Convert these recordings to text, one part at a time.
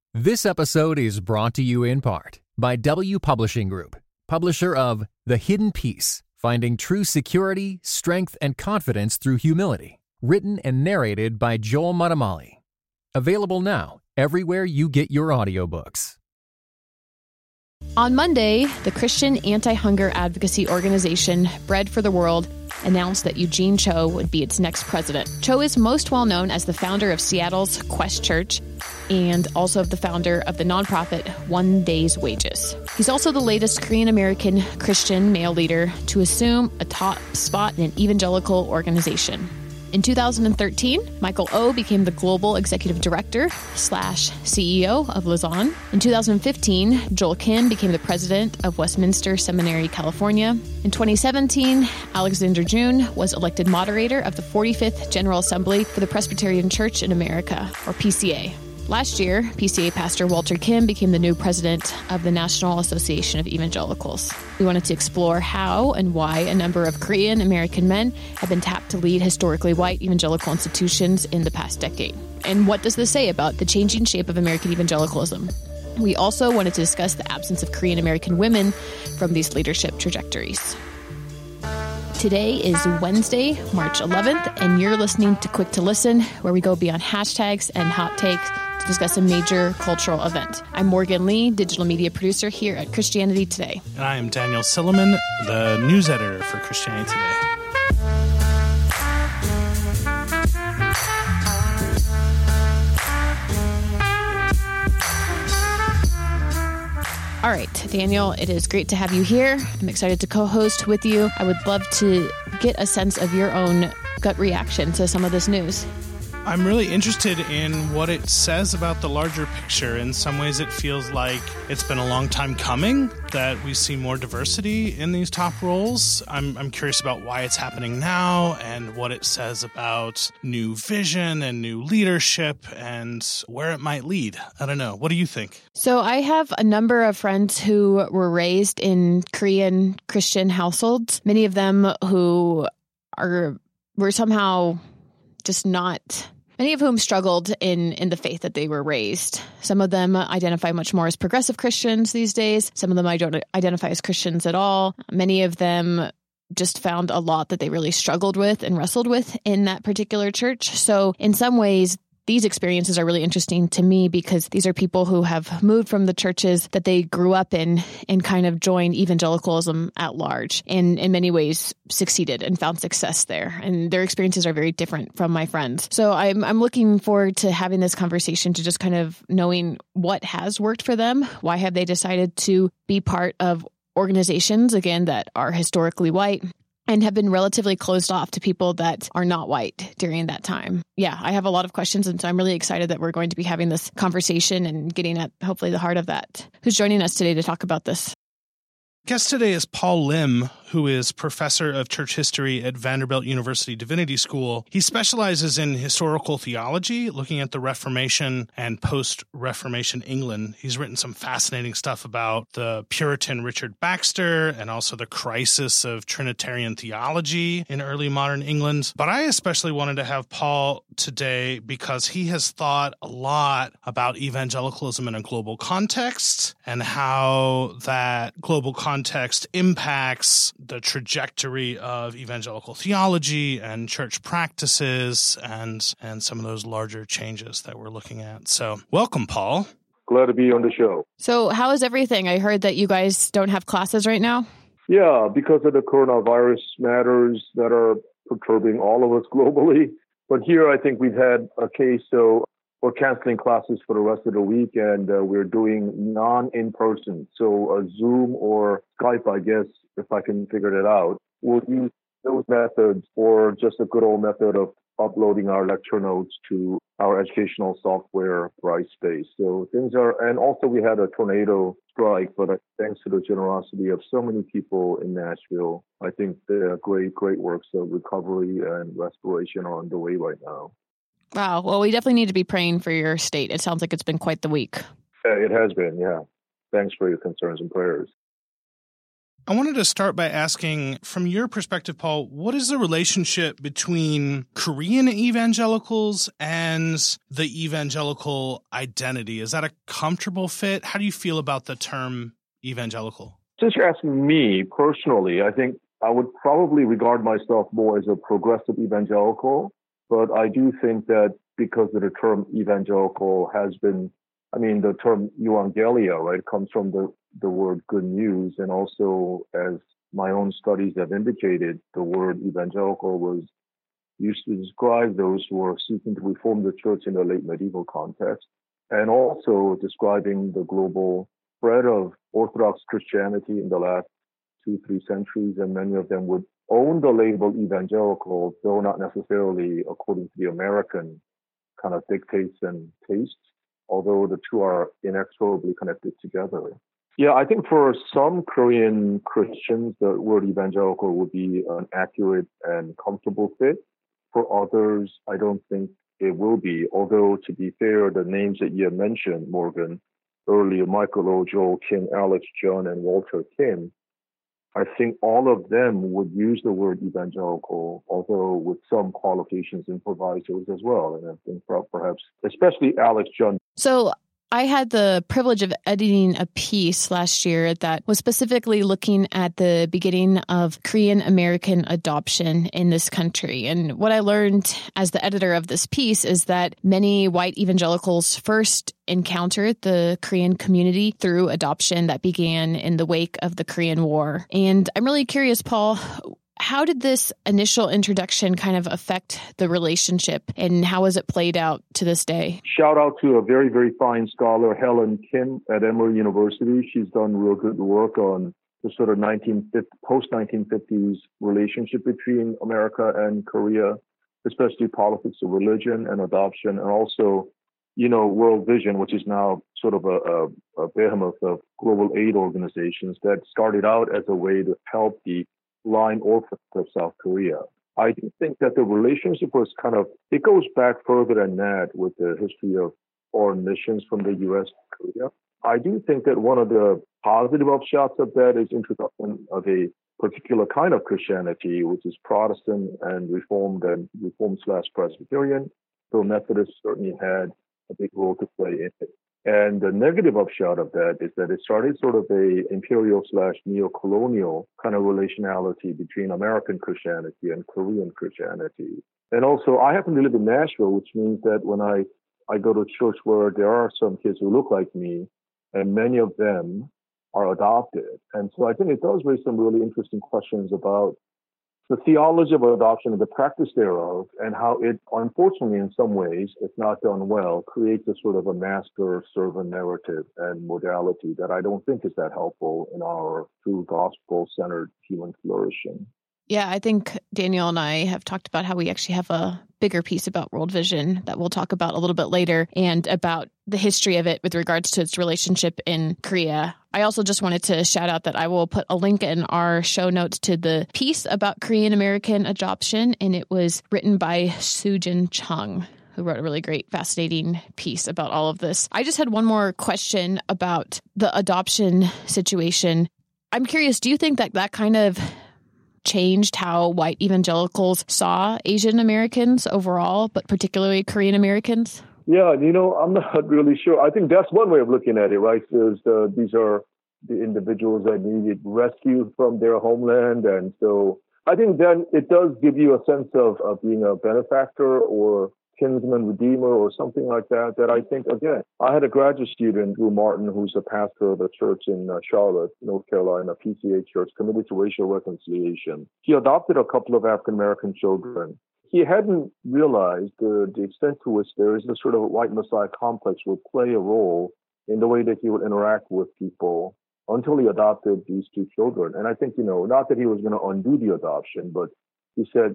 This episode is brought to you in part by W Publishing Group, publisher of The Hidden Peace, Finding True Security, Strength, and Confidence Through Humility, written and narrated by Joel Muddamalle. Available now everywhere you get your audiobooks. On Monday, the Christian anti-hunger advocacy organization Bread for the World announced that Eugene Cho would be its next president. Cho is most well known as the founder of Seattle's Quest Church and also the founder of the nonprofit One Day's Wages. He's also the latest Korean-American Christian male leader to assume a top spot in an evangelical organization. In 2013, Michael Oh became the global executive director / CEO of Lausanne. In 2015, Joel Kim became the president of Westminster Seminary, California. In 2017, Alexander June was elected moderator of the 45th General Assembly for the Presbyterian Church in America, or PCA. Last year, PCA pastor Walter Kim became the new president of the National Association of Evangelicals. We wanted to explore how and why a number of Korean American men have been tapped to lead historically white evangelical institutions in the past decade. And what does this say about the changing shape of American evangelicalism? We also wanted to discuss the absence of Korean American women from these leadership trajectories. Today is Wednesday, March 11th, and you're listening to Quick to Listen, where we go beyond hashtags and hot takes to discuss a major cultural event. I'm Morgan Lee, digital media producer here at Christianity Today. And I am Daniel Silliman, the news editor for Christianity Today. All right, Daniel, it is great to have you here. I'm excited to co-host with you. I would love to get a sense of your own gut reaction to some of this news. I'm really interested in what it says about the larger picture. In some ways, it feels like it's been a long time coming that we see more diversity in these top roles. I'm curious about why it's happening now and what it says about new vision and new leadership and where it might lead. I don't know. What do you think? So I have a number of friends who were raised in Korean Christian households, many of them who were somehow just not... Many of whom struggled in the faith that they were raised. Some of them identify much more as progressive Christians these days. Some of them don't identify as Christians at all. Many of them just found a lot that they really struggled with and wrestled with in that particular church. So in some ways, these experiences are really interesting to me because these are people who have moved from the churches that they grew up in and kind of joined evangelicalism at large and in many ways succeeded and found success there. And their experiences are very different from my friends. So I'm looking forward to having this conversation, to just kind of knowing what has worked for them. Why have they decided to be part of organizations, again, that are historically white and have been relatively closed off to people that are not white during that time. Yeah, I have a lot of questions, and so I'm really excited that we're going to be having this conversation and getting at hopefully the heart of that. Who's joining us today to talk about this? Guest today is Paul Lim, who is professor of church history at Vanderbilt University Divinity School. He specializes in historical theology, looking at the Reformation and post-Reformation England. He's written some fascinating stuff about the Puritan Richard Baxter and also the crisis of Trinitarian theology in early modern England. But I especially wanted to have Paul today because he has thought a lot about evangelicalism in a global context and how that global context impacts the trajectory of evangelical theology and church practices and some of those larger changes that we're looking at. So welcome, Paul. Glad to be on the show. So how is everything? I heard that you guys don't have classes right now. Yeah, because of the coronavirus matters that are perturbing all of us globally. But here I think we've had a case, so we're canceling classes for the rest of the week, and we're doing non-in-person. So a Zoom or Skype, I guess, if I can figure that out. We'll use those methods or just a good old method of uploading our lecture notes to our educational software, Brightspace. So things are, and also we had a tornado strike, but thanks to the generosity of so many people in Nashville, I think the great works of recovery and restoration are underway right now. Wow. Well, we definitely need to be praying for your state. It sounds like it's been quite the week. It has been, yeah. Thanks for your concerns and prayers. I wanted to start by asking, from your perspective, Paul, what is the relationship between Korean evangelicals and the evangelical identity? Is that a comfortable fit? How do you feel about the term evangelical? Since you're asking me personally, I think I would probably regard myself more as a progressive evangelical, but I do think that because of the term evangelical has been, the term euangelia, right, comes from the word good news, and also, as my own studies have indicated, the word evangelical was used to describe those who were seeking to reform the church in a late medieval context, and also describing the global spread of Orthodox Christianity in the last 2-3 centuries, and many of them would own the label evangelical, though not necessarily according to the American kind of dictates and tastes, although the two are inexorably connected together. Yeah, I think for some Korean Christians, the word evangelical would be an accurate and comfortable fit. For others, I don't think it will be. Although, to be fair, the names that you have mentioned, Morgan, earlier, Michael O. Joel Kim, Alex John, and Walter Kim, I think all of them would use the word evangelical, although with some qualifications and provisos as well. And I think perhaps, especially Alex John. So I had the privilege of editing a piece last year that was specifically looking at the beginning of Korean American adoption in this country. And what I learned as the editor of this piece is that many white evangelicals first encountered the Korean community through adoption that began in the wake of the Korean War. And I'm really curious, Paul, how did this initial introduction kind of affect the relationship, and how has it played out to this day? Shout out to a very, very fine scholar, Helen Kim at Emory University. She's done real good work on the sort of post-1950s relationship between America and Korea, especially politics of religion and adoption, and also, World Vision, which is now sort of a behemoth of global aid organizations that started out as a way to help the blind orphans of South Korea. I do think that the relationship was it goes back further than that with the history of foreign missions from the U.S. to Korea. I do think that one of the positive upshots of that is introduction of a particular kind of Christianity, which is Protestant and Reformed/Presbyterian. So Methodists certainly had a big role to play in it. And the negative upshot of that is that it started sort of a imperial/neo-colonial kind of relationality between American Christianity and Korean Christianity. And also, I happen to live in Nashville, which means that when I go to church where there are some kids who look like me, and many of them are adopted. And so I think it does raise some really interesting questions about the theology of adoption and the practice thereof, and how it, unfortunately, in some ways, if not done well, creates a sort of a master-servant narrative and modality that I don't think is that helpful in our true gospel-centered human flourishing. Yeah, I think Daniel and I have talked about how we actually have a bigger piece about World Vision that we'll talk about a little bit later, and about the history of it with regards to its relationship in Korea. I also just wanted to shout out that I will put a link in our show notes to the piece about Korean American adoption, and it was written by Soo-Jin Chung, who wrote a really great, fascinating piece about all of this. I just had one more question about the adoption situation. I'm curious, do you think that kind of changed how white evangelicals saw Asian Americans overall, but particularly Korean Americans? Yeah, I'm not really sure. I think that's one way of looking at it, right? These are the individuals that needed rescue from their homeland. And so I think then it does give you a sense of being a benefactor or kinsman redeemer or something like that, that I think, again, I had a graduate student, Drew Martin, who's a pastor of a church in Charlotte, North Carolina, PCA church, committed to racial reconciliation. He adopted a couple of African-American children. He hadn't realized the extent to which there is a sort of white Messiah complex would play a role in the way that he would interact with people until he adopted these two children. And I think, not that he was going to undo the adoption, but he said,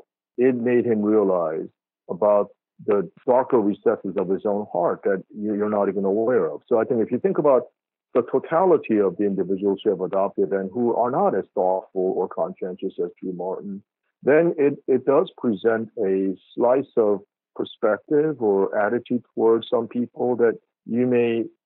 it made him realize about the darker recesses of his own heart that you're not even aware of. So I think if you think about the totality of the individuals who have adopted and who are not as thoughtful or conscientious as Drew Martin, then it does present a slice of perspective or attitude towards some people that you may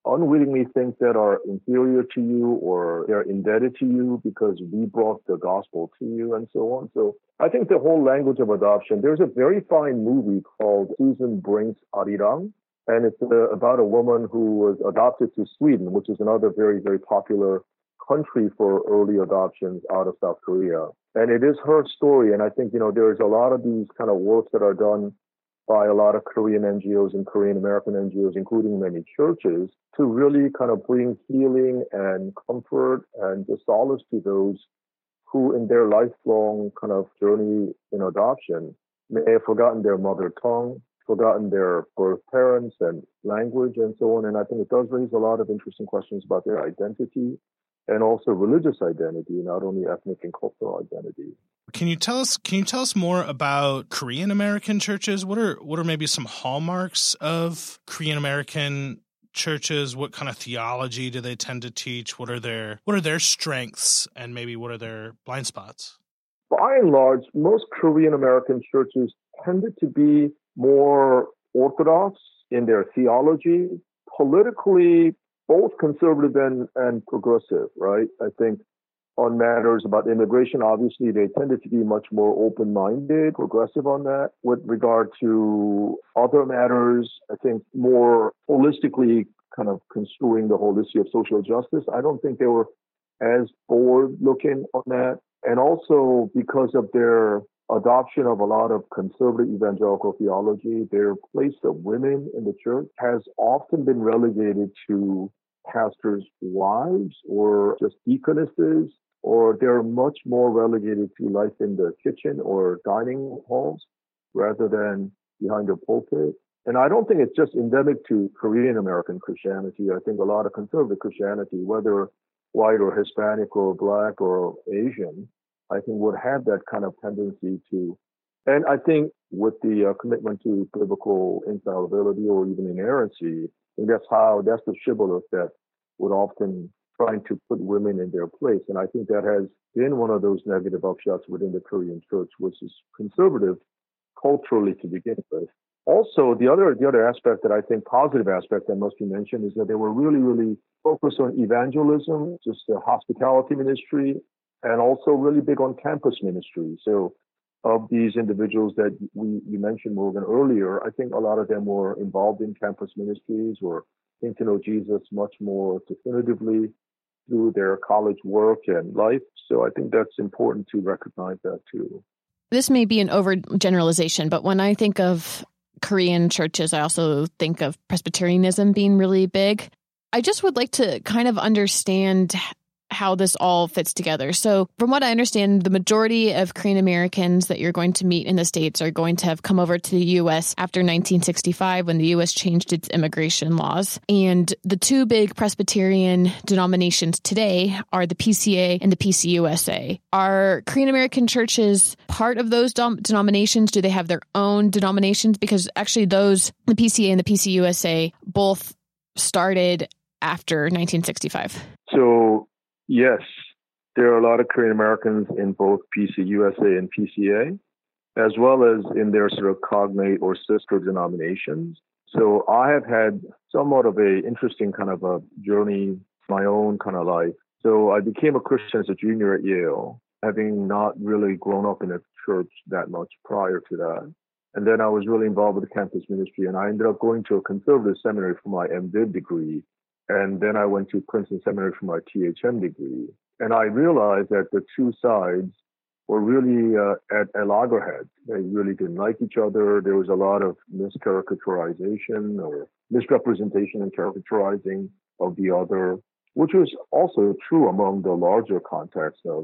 unwittingly think that are inferior to you or they're indebted to you because we brought the gospel to you and so on. So I think the whole language of adoption, there's a very fine movie called Susan Brink's Arirang, and it's about a woman who was adopted to Sweden, which is another very, very popular country for early adoptions out of South Korea. And it is her story. And I think, there's a lot of these kind of works that are done by a lot of Korean NGOs and Korean American NGOs, including many churches, to really kind of bring healing and comfort and the solace to those who in their lifelong kind of journey in adoption may have forgotten their mother tongue, forgotten their birth parents and language and so on. And I think it does raise a lot of interesting questions about their identity and also religious identity, not only ethnic and cultural identity. Can you tell us more about Korean American churches? What are maybe some hallmarks of Korean American churches? What kind of theology do they tend to teach? What are their strengths, and maybe what are their blind spots? By and large, most Korean American churches tended to be more orthodox in their theology, politically both conservative and progressive, right? I think on matters about immigration, obviously, they tended to be much more open-minded, progressive on that. With regard to other matters, I think more holistically kind of construing the whole issue of social justice. I don't think they were as forward-looking on that. And also because of their adoption of a lot of conservative evangelical theology, their place of women in the church has often been relegated to pastors' wives or just deaconesses, or they're much more relegated to life in the kitchen or dining halls rather than behind the pulpit. And I don't think it's just endemic to Korean American Christianity. I think a lot of conservative Christianity, whether white or Hispanic or Black or Asian, I think would have that kind of tendency to. And I think with the commitment to biblical infallibility or even inerrancy, I think that's the shibboleth that would often trying to put women in their place. And I think that has been one of those negative upshots within the Korean church, which is conservative culturally to begin with. Also, the other aspect that I think, positive aspect that must be mentioned, is that they were really, really focused on evangelism, just the hospitality ministry, and also really big on campus ministry. So of these individuals that you mentioned, Morgan, earlier, I think a lot of them were involved in campus ministries or came to know Jesus much more definitively through their college work and life. So I think that's important to recognize that too. This may be an overgeneralization, but when I think of Korean churches, I also think of Presbyterianism being really big. I just would like to kind of understand how this all fits together. So from what I understand, the majority of Korean Americans that you're going to meet in the States are going to have come over to the U.S. after 1965 when the U.S. changed its immigration laws. And the two big Presbyterian denominations today are the PCA and the PCUSA. Are Korean American churches part of those denominations? Do they have their own denominations? Because actually the PCA and the PCUSA, both started after 1965. So yes, there are a lot of Korean Americans in both PCUSA and PCA, as well as in their sort of cognate or sister denominations. So I have had somewhat of a interesting kind of a journey, my own kind of life. So I became a Christian as a junior at Yale, having not really grown up in a church that much prior to that. And then I was really involved with the campus ministry, and I ended up going to a conservative seminary for my MDiv degree. And then I went to Princeton Seminary for my THM degree. And I realized that the two sides were really at loggerheads. They really didn't like each other. There was a lot of miscaricaturization or misrepresentation and caricaturizing of the other, which was also true among the larger context of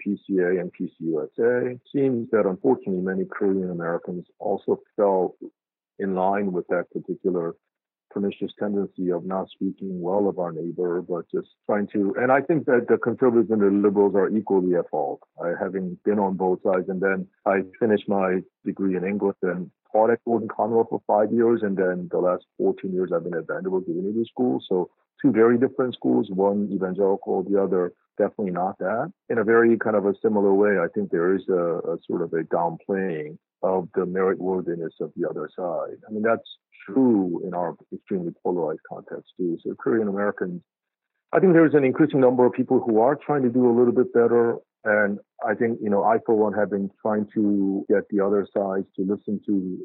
PCA and PCUSA. It seems that unfortunately many Korean Americans also fell in line with that particular pernicious tendency of not speaking well of our neighbor, but just trying to. And I think that the conservatives and the liberals are equally at fault. Having been on both sides, and then I finished my degree in English and taught at Gordon Conwell for 5 years, and then the last 14 years I've been at Vanderbilt Divinity School. So two very different schools, one evangelical, the other definitely not that. In a very kind of a similar way, I think there is a sort of a downplaying of the meritworthiness of the other side. I mean, that's true in our extremely polarized context too. So Korean Americans, I think there's an increasing number of people who are trying to do a little bit better. And I think, I, for one, have been trying to get the other sides to listen to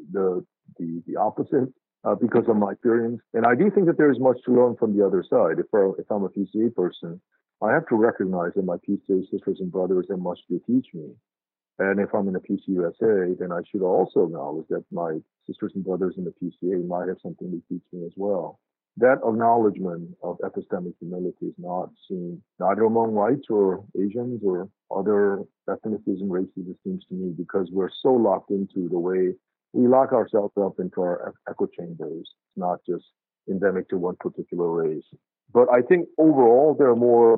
the opposite because of my experience. And I do think that there's much to learn from the other side. If I'm a PCA person, I have to recognize that my PCA sisters and brothers have much to teach me. And if I'm in the PCUSA, then I should also acknowledge that my sisters and brothers in the PCA might have something to teach me as well. That acknowledgement of epistemic humility is not seen neither among whites or Asians or other ethnicities and races, it seems to me, because we're so locked into the way we lock ourselves up into our echo chambers. It's not just endemic to one particular race. But I think overall, there are more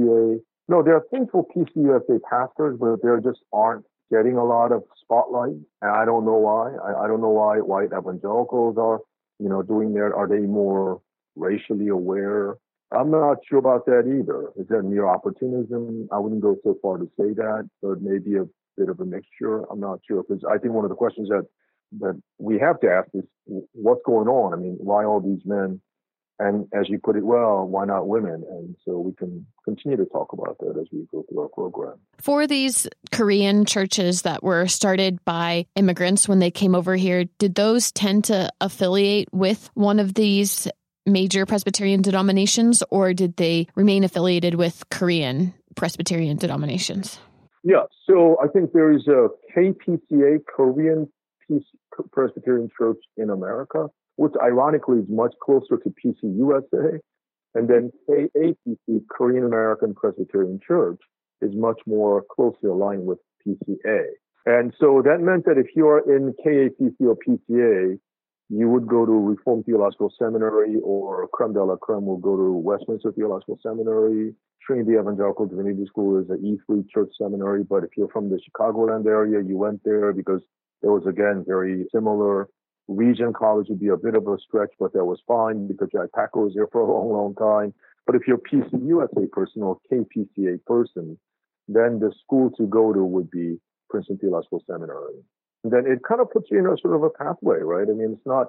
there are thankful PCUSA pastors, but there just aren't getting a lot of spotlight. And I don't know why. I don't know why white evangelicals are, doing that. Are they more racially aware? I'm not sure about that either. Is that mere opportunism? I wouldn't go so far to say that, but maybe a bit of a mixture. I'm not sure, because I think one of the questions that we have to ask is what's going on? I mean, why all these men? And as you put it well, why not women? And so we can continue to talk about that as we go through our program. For these Korean churches that were started by immigrants when they came over here, did those tend to affiliate with one of these major Presbyterian denominations, or did they remain affiliated with Korean Presbyterian denominations? Yeah, so I think there is a KPCA, Korean Presbyterian Church in America, which ironically is much closer to PCUSA. And then KAPC, Korean American Presbyterian Church, is much more closely aligned with PCA. And so that meant that if you are in KAPC or PCA, you would go to Reformed Theological Seminary, or creme de la creme will go to Westminster Theological Seminary. Trinity Evangelical Divinity School is an E3 church seminary. But if you're from the Chicagoland area, you went there because there was, again, very similar. Region College would be a bit of a stretch, but that was fine because Jack Packer was there for a long, long time. But if you're a PCUSA person or KPCA person, then the school to go to would be Princeton Theological Seminary. And then it kind of puts you in a sort of a pathway, right? I mean, it's not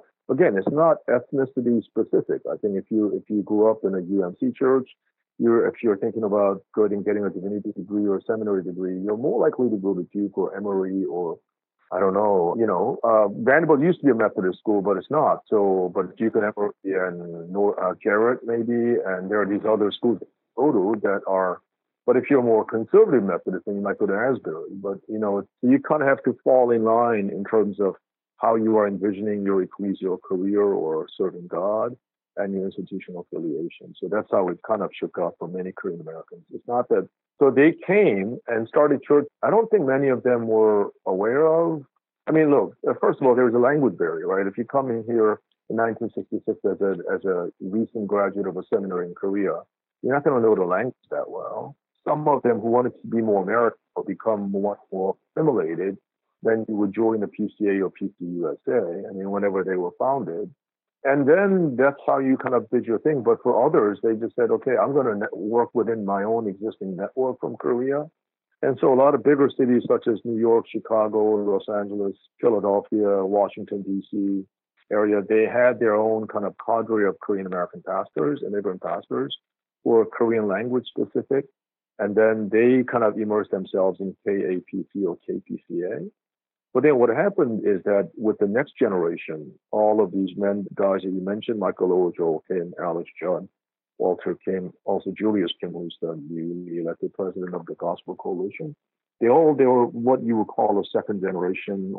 ethnicity specific. I think if you grew up in a UMC church, if you're thinking about getting a divinity degree or a seminary degree, you're more likely to go to Duke or Emory or I don't know, Vanderbilt used to be a Methodist school, but it's not. So, but Duke and Emory and Garrett maybe, and there are these other schools that you go to that are, but if you're more conservative Methodist, then you might go to Asbury. But, you kind of have to fall in line in terms of how you are envisioning your ecclesial career or serving God and your institutional affiliation. So that's how it kind of shook up for many Korean Americans. It's not that. So they came and started church. I don't think many of them were aware of. I mean, look, first of all, there was a language barrier, right? If you come in here in 1966 as a recent graduate of a seminary in Korea, you're not going to know the language that well. Some of them who wanted to be more American or become more assimilated, then you would join the PCA or PCUSA, I mean, whenever they were founded. And then that's how you kind of did your thing. But for others, they just said, okay, I'm going to work within my own existing network from Korea. And so a lot of bigger cities such as New York, Chicago, Los Angeles, Philadelphia, Washington, D.C. area, they had their own kind of cadre of Korean American pastors, immigrant pastors, who were Korean language specific. And then they kind of immersed themselves in KAPC or KPCA. But then what happened is that with the next generation, all of these guys that you mentioned, Michael O. Joel Kim, Alex Judd, Walter Kim, also Julius Kim, who's the newly elected president of the Gospel Coalition, they were what you would call a second generation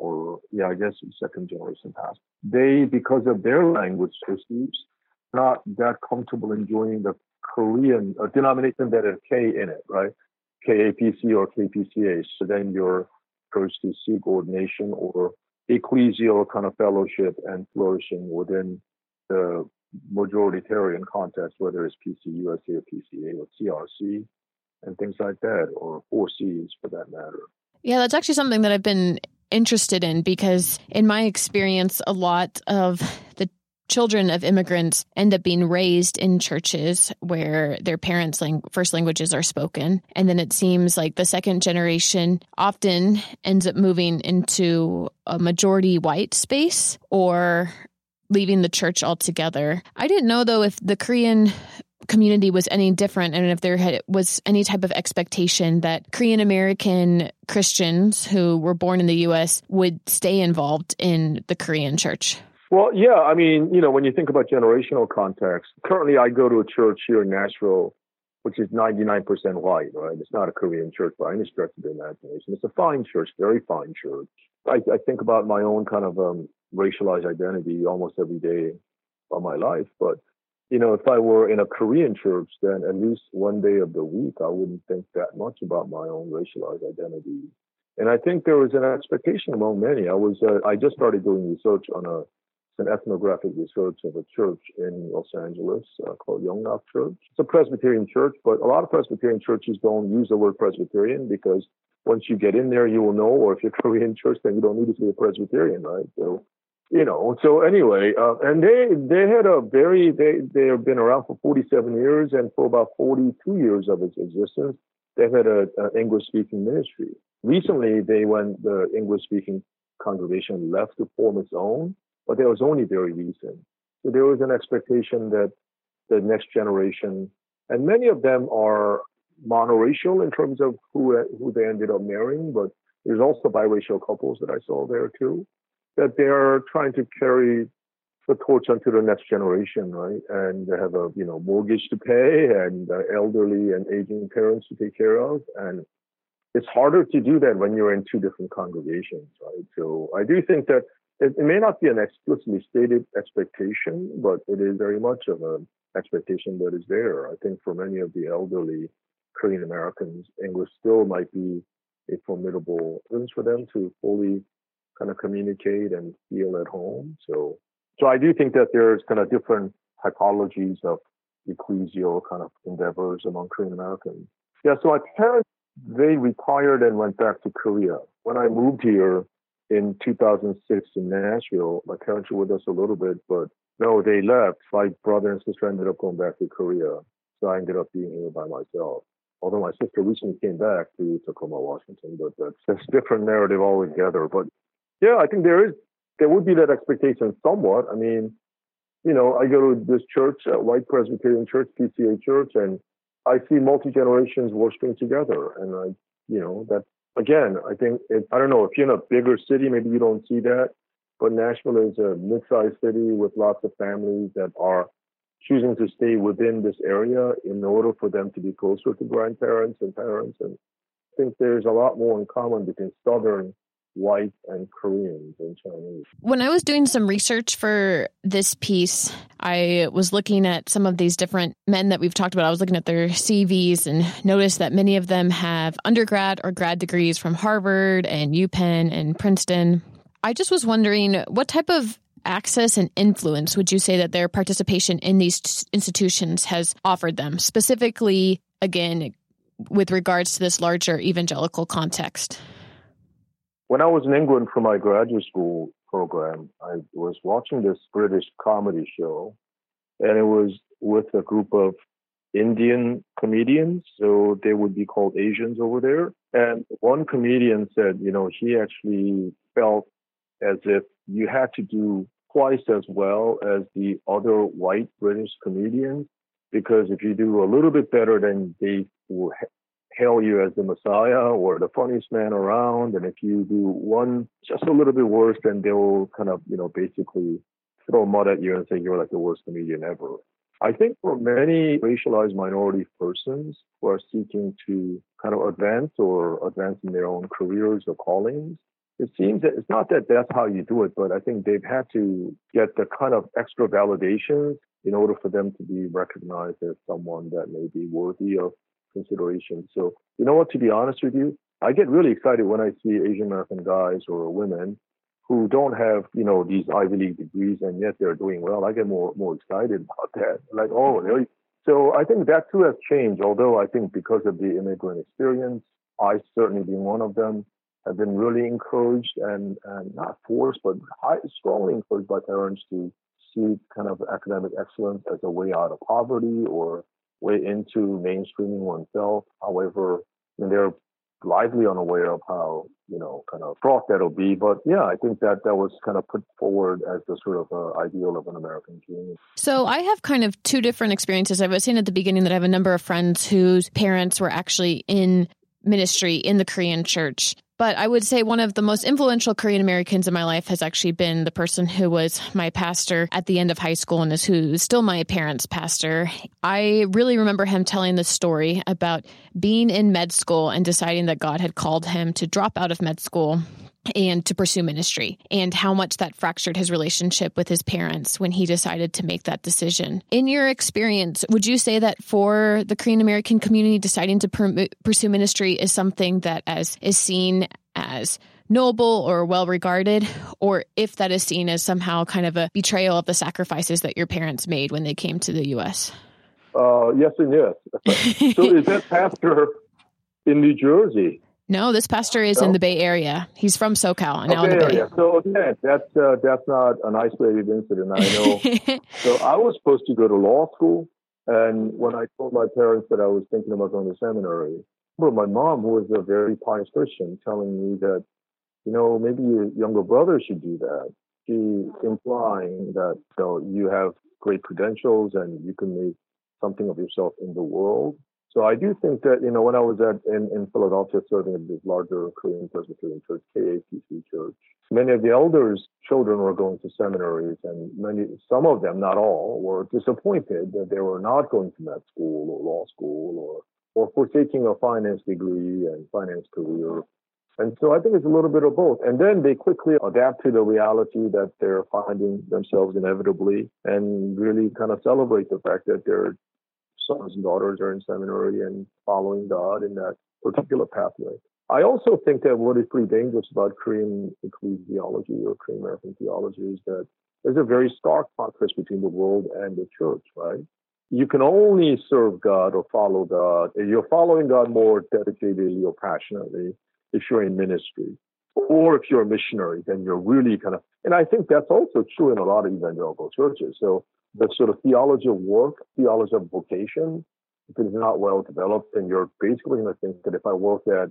second generation pastor. They, because of their language systems, not that comfortable in joining the Korean denomination that has K in it, right? KAPC or KPCA. So then you're encouraged to seek ordination or ecclesial kind of fellowship and flourishing within the majoritarian context, whether it's PCUSA or PCA or CRC and things like that, or 4Cs for that matter. Yeah, that's actually something that I've been interested in because in my experience, a lot of the children of immigrants end up being raised in churches where their parents' first languages are spoken. And then it seems like the second generation often ends up moving into a majority white space or leaving the church altogether. I didn't know, though, if the Korean community was any different and if there was any type of expectation that Korean American Christians who were born in the U.S. would stay involved in the Korean church. Well, yeah, I mean, when you think about generational context, currently I go to a church here in Nashville, which is 99% white, right? It's not a Korean church by any stretch of the imagination. It's a fine church, very fine church. I think about my own kind of racialized identity almost every day of my life. But, if I were in a Korean church, then at least one day of the week, I wouldn't think that much about my own racialized identity. And I think there was an expectation among many. I just started doing research on an ethnographic research of a church in Los Angeles called Yongnap Church. It's a Presbyterian church, but a lot of Presbyterian churches don't use the word Presbyterian because once you get in there, you will know, or if you're a Korean church, then you don't need to be a Presbyterian, right? So, so anyway, and they have been around for 47 years, and for about 42 years of its existence, they've had an English-speaking ministry. Recently, the English-speaking congregation left to form its own, but that was only very recent. So there was an expectation that the next generation, and many of them are monoracial in terms of who they ended up marrying, but there's also biracial couples that I saw there too, that they are trying to carry the torch onto the next generation, right? And they have a mortgage to pay and elderly and aging parents to take care of, and it's harder to do that when you're in two different congregations, right? So I do think that it may not be an explicitly stated expectation, but it is very much of an expectation that is there. I think for many of the elderly Korean Americans, English still might be a formidable influence for them to fully kind of communicate and feel at home. So I do think that there's kind of different typologies of ecclesial kind of endeavors among Korean Americans. Yeah, so my parents, they retired and went back to Korea. When I moved here in 2006 in Nashville, my parents were with us a little bit, but no, they left. My brother and sister ended up going back to Korea. So I ended up being here by myself. Although my sister recently came back to Tacoma, Washington, but that's a different narrative altogether. But yeah, I think there would be that expectation somewhat. I mean, I go to this church, White Presbyterian Church, PCA Church, and I see multi-generations worshiping together. And that, again, I think, I don't know, if you're in a bigger city, maybe you don't see that. But Nashville is a mid-sized city with lots of families that are choosing to stay within this area in order for them to be closer to grandparents and parents. And I think there's a lot more in common between Southern white and Koreans and Chinese. When I was doing some research for this piece, I was looking at some of these different men that we've talked about. I was looking at their CVs and noticed that many of them have undergrad or grad degrees from Harvard and UPenn and Princeton. I just was wondering, what type of access and influence would you say that their participation in these institutions has offered them, specifically, again, with regards to this larger evangelical context? When I was in England for my graduate school program, I was watching this British comedy show, and it was with a group of Indian comedians, so they would be called Asians over there. And one comedian said, he actually felt as if you had to do twice as well as the other white British comedians, because if you do a little bit better, then they will hail you as the Messiah or the funniest man around. And if you do one just a little bit worse, then they'll kind of, basically throw mud at you and say you're like the worst comedian ever. I think for many racialized minority persons who are seeking to kind of advance in their own careers or callings, it seems that it's not that that's how you do it, but I think they've had to get the kind of extra validations in order for them to be recognized as someone that may be worthy of consideration. So, to be honest with you, I get really excited when I see Asian American guys or women who don't have, these Ivy League degrees and yet they're doing well. I get more excited about that. Like, oh, really? So I think that too has changed, although I think because of the immigrant experience, I certainly being one of them, have been really encouraged and not forced, but strongly encouraged by parents to see kind of academic excellence as a way out of poverty or way into mainstreaming oneself. However, they're lively unaware of how kind of fraught that'll be. But yeah, I think that was kind of put forward as the sort of ideal of an American dream. So I have kind of two different experiences. I was saying at the beginning that I have a number of friends whose parents were actually in ministry in the Korean church. But I would say one of the most influential Korean Americans in my life has actually been the person who was my pastor at the end of high school and who is still my parents' pastor. I really remember him telling the story about being in med school and deciding that God had called him to drop out of med school and to pursue ministry, and how much that fractured his relationship with his parents when he decided to make that decision. In your experience, would you say that for the Korean American community, deciding to pursue ministry is something that is seen as noble or well regarded, or if that is seen as somehow kind of a betrayal of the sacrifices that your parents made when they came to the U.S.? Yes and yes. So is that pastor in New Jersey? No, this pastor is in the Bay Area. He's from SoCal and now in the Bay. So yeah, that's not an isolated incident. I know. So I was supposed to go to law school, and when I told my parents that I was thinking about going to seminary, my mom, who was a very pious Christian, telling me that, maybe your younger brother should do that. She implying that you have great credentials and you can make something of yourself in the world. So I do think that, when I was in Philadelphia serving at this larger Korean Presbyterian church, KAPC church, many of the elders' children were going to seminaries, and some of them, not all, were disappointed that they were not going to med school or law school or forsaking a finance degree and finance career. And so I think it's a little bit of both. And then they quickly adapt to the reality that they're finding themselves inevitably and really kind of celebrate the fact that they're sons and daughters are in seminary and following God in that particular pathway. I also think that what is pretty dangerous about Korean ecclesiology or Korean American theology is that there's a very stark contrast between the world and the church, right? You can only serve God or follow God. You're following God more dedicatedly or passionately if you're in ministry. Or if you're a missionary, then you're really kind of, and I think that's also true in a lot of evangelical churches. So the sort of theology of work, theology of vocation, if it is not well developed, then you're basically going to think that if I work at,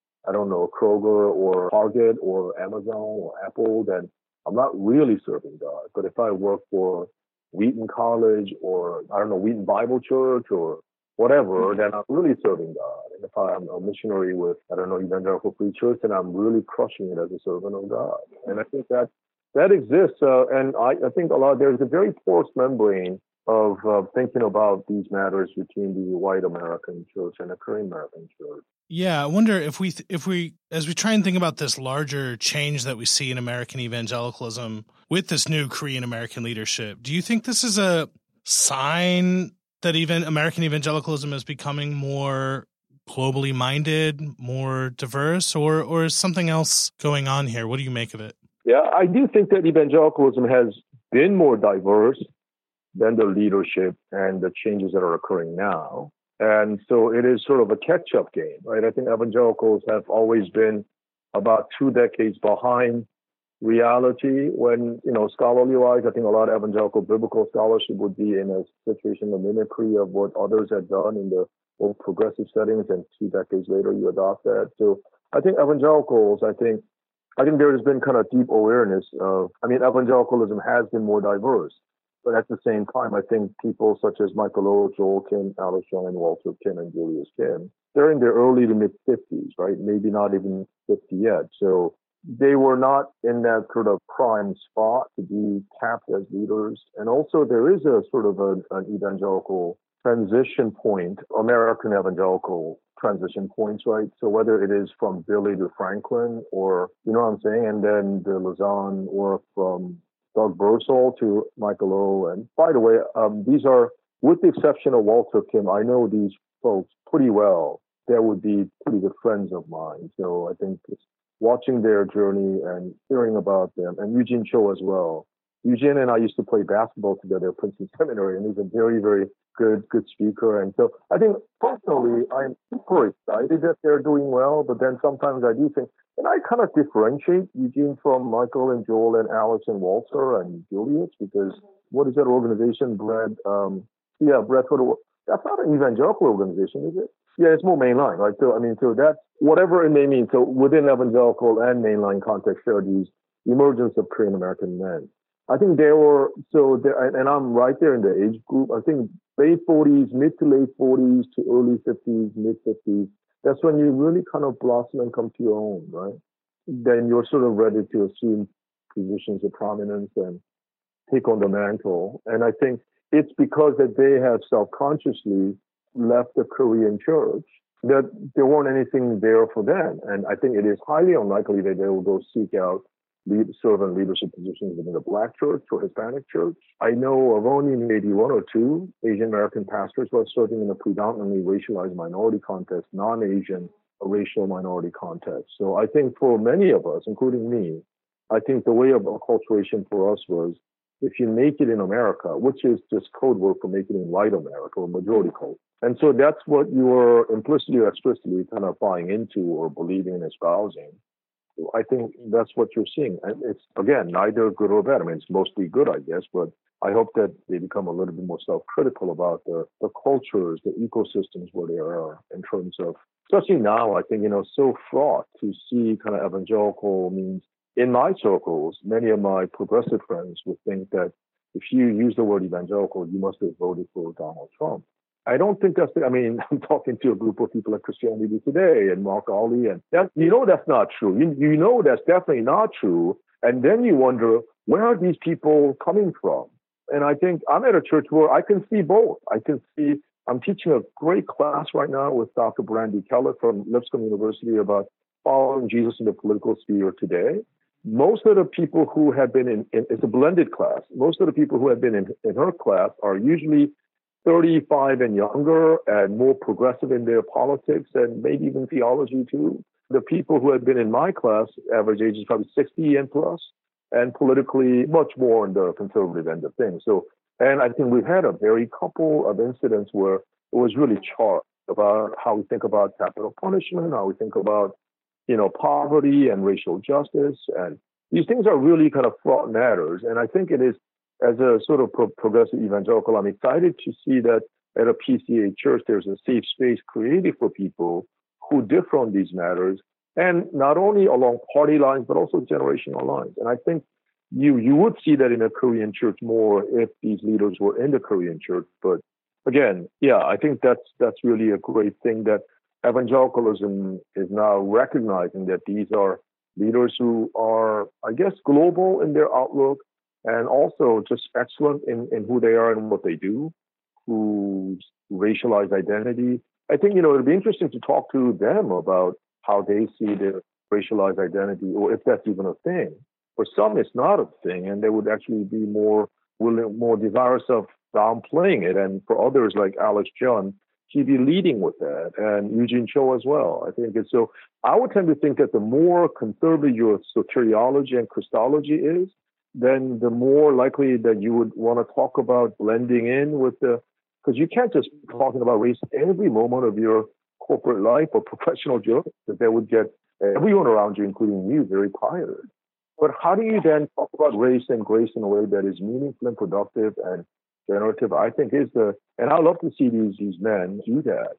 Kroger or Target or Amazon or Apple, then I'm not really serving God. But if I work for Wheaton College or, Wheaton Bible Church or whatever, then I'm really serving God. And if I'm a missionary with, evangelical free church, then I'm really crushing it as a servant of God. And I think that exists. And I think there's a very porous membrane of thinking about these matters between the white American church and the Korean American church. Yeah, I wonder if we, as we try and think about this larger change that we see in American evangelicalism with this new Korean American leadership, do you think this is a sign that even American evangelicalism is becoming more globally minded, more diverse, or is something else going on here? What do you make of it? Yeah, I do think that evangelicalism has been more diverse than the leadership and the changes that are occurring now. And so it is sort of a catch-up game, right? I think evangelicals have always been about 2 decades behind reality when, scholarly-wise, I think a lot of evangelical biblical scholarship would be in a situation of mimicry of what others had done in the more progressive settings, and 2 decades later you adopt that. So I think evangelicals, I think there has been kind of deep awareness of, evangelicalism has been more diverse. But at the same time, I think people such as Michael O, Joel Kim, Alex Young, and Walter Kim, and Julius Kim, they're in their early to mid-50s, right? Maybe not even 50 yet. So they were not in that sort of prime spot to be tapped as leaders. And also there is a sort of an evangelical transition point, American evangelical transition points, right? So whether it is from Billy to Franklin or, and then the Lausanne, or from Doug Bersol to Michael O. And by the way, these are, with the exception of Walter Kim, I know these folks pretty well. They would be pretty good friends of mine. So I think it's watching their journey and hearing about them, and Eugene Cho as well. Eugene and I used to play basketball together at Princeton Seminary, and he's a very, very good speaker. And so I think personally, I'm super excited that they're doing well, but then sometimes I do think, and I kind of differentiate Eugene from Michael and Joel and Alex and Walter and Julius, because what is that organization, Bread? Bread for the World. That's not an evangelical organization, is it? Yeah, it's more mainline, right? So that's whatever it may mean. So within evangelical and mainline context, there are these emergence of Korean American men. I think and I'm right there in the age group. I think late 40s, mid to late 40s to early 50s, mid 50s. That's when you really kind of blossom and come to your own, right? Then you're sort of ready to assume positions of prominence and take on the mantle. And I think it's because that they have self-consciously left the Korean church that there weren't anything there for them. And I think it is highly unlikely that they will go seek out servant leadership positions within the Black church or Hispanic church. I know of only maybe one or two Asian American pastors who are serving in a predominantly racialized minority context, non-Asian racial minority context. So I think for many of us, including me, I think the way of acculturation for us was if you make it in America, which is just code word for making it in white America or majority code. And so that's what you are implicitly or explicitly kind of buying into or believing and espousing. I think that's what you're seeing. And it's, again, neither good or bad. I mean, it's mostly good, I guess, but I hope that they become a little bit more self-critical about the cultures, the ecosystems where they are in terms of, especially now, I think, so fraught to see kind of evangelical means. In my circles, many of my progressive friends would think that if you use the word evangelical, you must have voted for Donald Trump. I don't think I'm talking to a group of people at Christianity Today and Mark Ali, and that's not true. You know that's definitely not true. And then you wonder, where are these people coming from? And I think I'm at a church where I can see both. I'm teaching a great class right now with Dr. Brandy Keller from Lipscomb University about following Jesus in the political sphere today. Most of the people who have been it's a blended class. Most of the people who have been in her class are usually 35 and younger and more progressive in their politics and maybe even theology too. The people who have been in my class, average age is probably 60 and plus, and politically much more on the conservative end of things. So, and I think we've had a very couple of incidents where it was really charged about how we think about capital punishment, how we think about, poverty and racial justice. And these things are really kind of fraught matters. And I think it is, as a sort of progressive evangelical, I'm excited to see that at a PCA church, there's a safe space created for people who differ on these matters, and not only along party lines, but also generational lines. And I think you would see that in a Korean church more if these leaders were in the Korean church. But again, yeah, I think that's really a great thing that evangelicalism is now recognizing that these are leaders who are, I guess, global in their outlook, and also just excellent in who they are and what they do, whose racialized identity. I think, it'll be interesting to talk to them about how they see their racialized identity, or if that's even a thing. For some, it's not a thing, and they would actually be more willing, more desirous of downplaying it. And for others, like Alex Jun, he'd be leading with that, and Eugene Cho as well. I think it's so. I would tend to think that the more conservative your soteriology and Christology is, then the more likely that you would want to talk about blending in with because you can't just be talking about race every moment of your corporate life or professional journey, that they would get everyone around you, including you, very tired. But how do you then talk about race and grace in a way that is meaningful and productive and generative? I think and I love to see these men do that.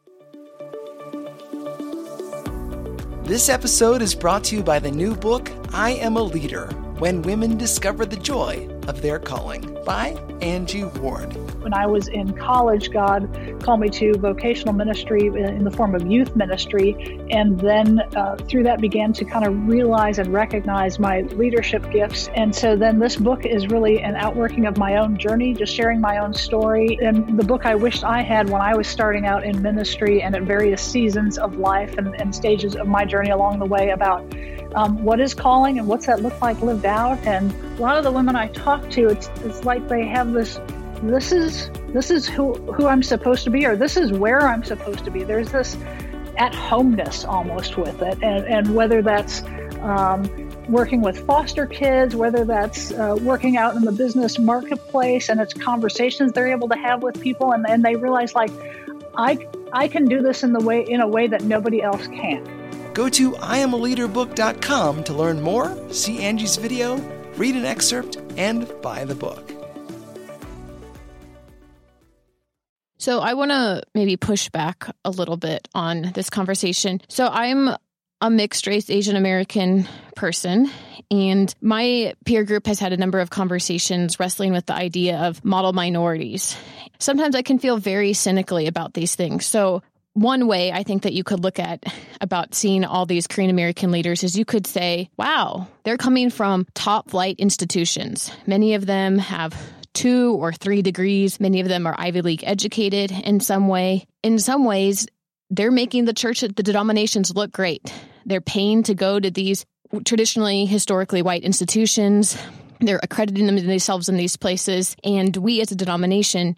This episode is brought to you by the new book, I Am a Leader, When Women Discover the Joy of Their Calling, by Angie Ward. When I was in college, God called me to vocational ministry in the form of youth ministry, and then through that began to kind of realize and recognize my leadership gifts. And so then this book is really an outworking of my own journey, just sharing my own story, and the book I wished I had when I was starting out in ministry and at various seasons of life and stages of my journey along the way about what is calling and what's that look like lived out. And a lot of the women I talk to, it's like they have this is who I'm supposed to be, or this is where I'm supposed to be. There's this at-homeness almost with it. And whether that's working with foster kids, whether that's working out in the business marketplace, and it's conversations they're able to have with people, and they realize, like, I can do this in a way that nobody else can. Go to IamALeaderBook.com to learn more, see Angie's video, read an excerpt, and buy the book. So I want to maybe push back a little bit on this conversation. So I'm a mixed race Asian American person, and my peer group has had a number of conversations wrestling with the idea of model minorities. Sometimes I can feel very cynically about these things. So one way I think that you could look at about seeing all these Korean American leaders is you could say, wow, they're coming from top flight institutions. Many of them have 2 or 3 degrees. Many of them are Ivy League educated in some way. In some ways, they're making the church, the denominations look great. They're paying to go to these traditionally, historically white institutions. They're accrediting themselves in these places. And we as a denomination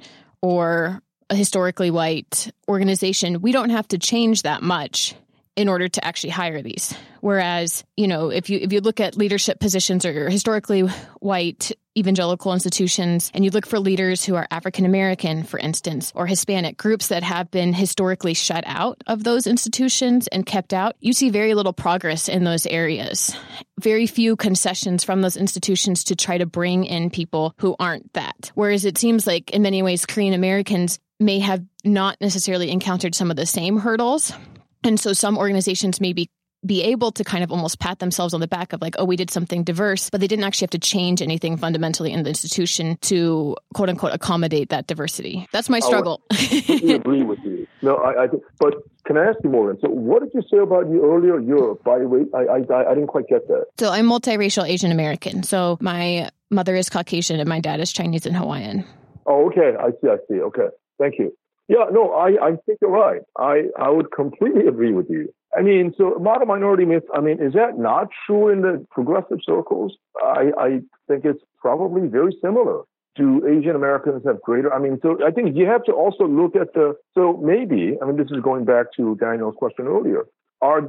or a historically white organization, we don't have to change that much in order to actually hire these. Whereas, if you look at leadership positions or historically white evangelical institutions, and you look for leaders who are African American, for instance, or Hispanic, groups that have been historically shut out of those institutions and kept out, you see very little progress in those areas. Very few concessions from those institutions to try to bring in people who aren't that. Whereas it seems like in many ways, Korean Americans may have not necessarily encountered some of the same hurdles. And so some organizations may be able to kind of almost pat themselves on the back of like, oh, we did something diverse, but they didn't actually have to change anything fundamentally in the institution to, quote unquote, accommodate that diversity. That's my struggle. I agree with you. No, I think, but can I ask you more? So what did you say about you earlier, Europe? By the way, I didn't quite get that. So I'm multiracial Asian American. So my mother is Caucasian and my dad is Chinese and Hawaiian. Oh, okay. I see. Okay. Thank you. Yeah, no, I think you're right. I would completely agree with you. I mean, so model minority myth, is that not true in the progressive circles? I think it's probably very similar. Do Asian Americans have greater? So I think you have to also look at this is going back to Daniel's question earlier. Are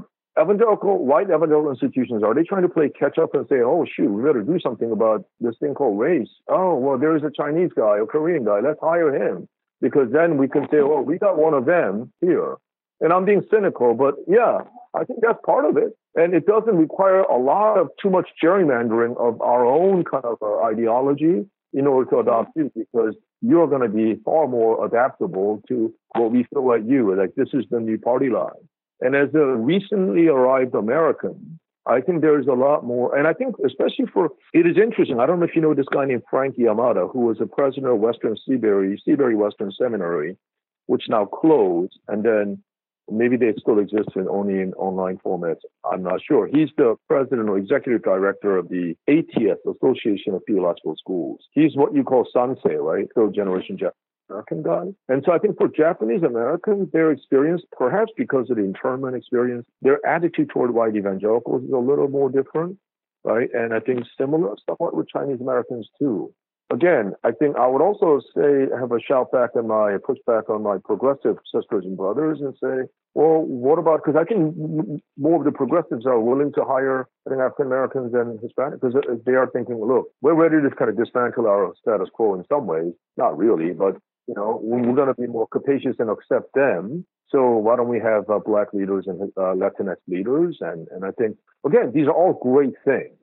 white evangelical institutions, are they trying to play catch up and say, oh, shoot, we better do something about this thing called race? Oh, well, there's a Chinese guy or Korean guy. Let's hire him. Because then we can say, oh, we got one of them here. And I'm being cynical, but yeah, I think that's part of it. And it doesn't require too much gerrymandering of our own kind of ideology in order to adopt you, because you're going to be far more adaptable to what we feel like you. Like this is the new party line. And as a recently arrived American, I think there's a lot more. And I think especially it is interesting. I don't know if you know this guy named Frank Yamada, who was the president of Western Seabury Western Seminary, which now closed. And then maybe they still exist only in online formats. I'm not sure. He's the president or executive director of the ATS, Association of Theological Schools. He's what you call Sansei, right? Third generation Japanese American guy. And so I think for Japanese Americans, their experience, perhaps because of the internment experience, their attitude toward white evangelicals is a little more different, right? And I think similar somewhat with Chinese Americans too. Again, I think I would also say, have a pushback on my progressive sisters and brothers and say, well, what about, because I think more of the progressives are willing to hire, I think, African Americans and Hispanics, because they are thinking, look, we're ready to kind of dismantle our status quo in some ways. Not really, but, we're going to be more capacious and accept them. So why don't we have black leaders and Latinx leaders? And I think, again, these are all great things.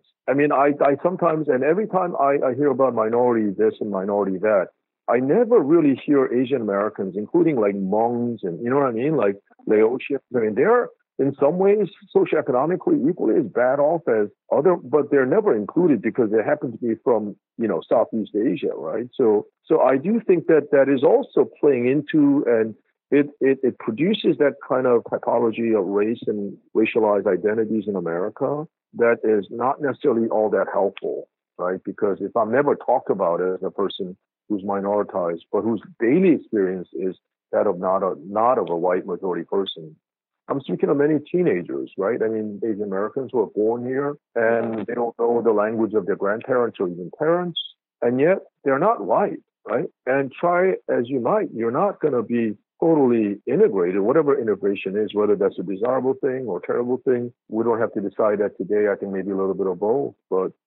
I sometimes, and every time I hear about minority this and minority that, I never really hear Asian Americans, including like Hmongs and, you know what I mean? Like Laotians. They're in some ways socioeconomically equally as bad off as other, but they're never included because they happen to be from, Southeast Asia, right? So I do think that is also playing into, and it produces that kind of typology of race and racialized identities in America that is not necessarily all that helpful, right? Because if I'm never talked about as a person who's minoritized, but whose daily experience is that of not of a white majority person. I'm speaking of many teenagers, right? Asian Americans who are born here and they don't know the language of their grandparents or even parents, and yet they're not white, right? And try as you might, you're not going to be totally integrated, whatever integration is, whether that's a desirable thing or terrible thing. We don't have to decide that today. I think maybe a little bit of both, but